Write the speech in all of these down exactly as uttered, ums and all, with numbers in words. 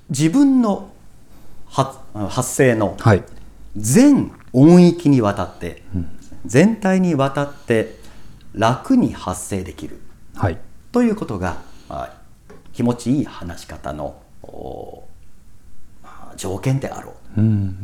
自分の発声のはい、 全音域にわたって、うん、全体にわたって楽に発声できる、 はい、 ということが、まあ、気持ちいい話し方の、まあ、条件であろう、 うん、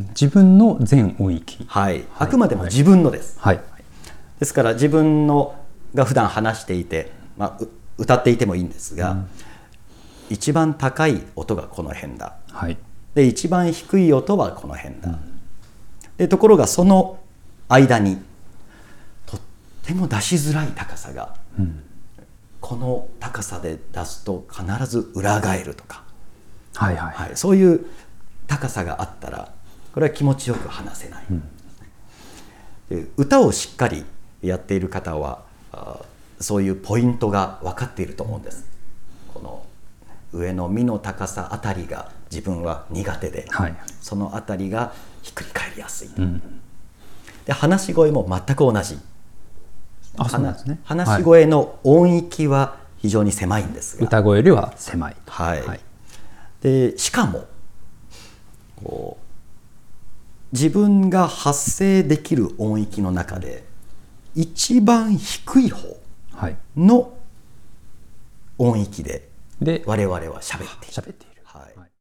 自分の全音域、 はい、あくまでも自分のです、 はいはい、 ですから自分のが普段話していて、まあ、歌っていてもいいんですが、うん、一番高い音がこの辺だ、 はい、 で一番低い音はこの辺だ、うん、でところがその間にとっても出しづらい高さが、うん、この高さで出すと必ず裏返るとか、 はいはいはい、 そういう高さがあったらこれは気持ちよく話せない、うん、で歌をしっかりやっている方はそういうポイントが分かっていると思うんです。この上のみの高さあたりが自分は苦手で、はい、そのあたりがひっくり返りやすい、うん、で話し声も全く同じ。 あ、そうなんですね。 話し声の音域は非常に狭いんですが、 歌声よりは狭い、 はいはい、でしかもこう自分が発声できる音域の中で一番低い方の音域で我々は喋っている。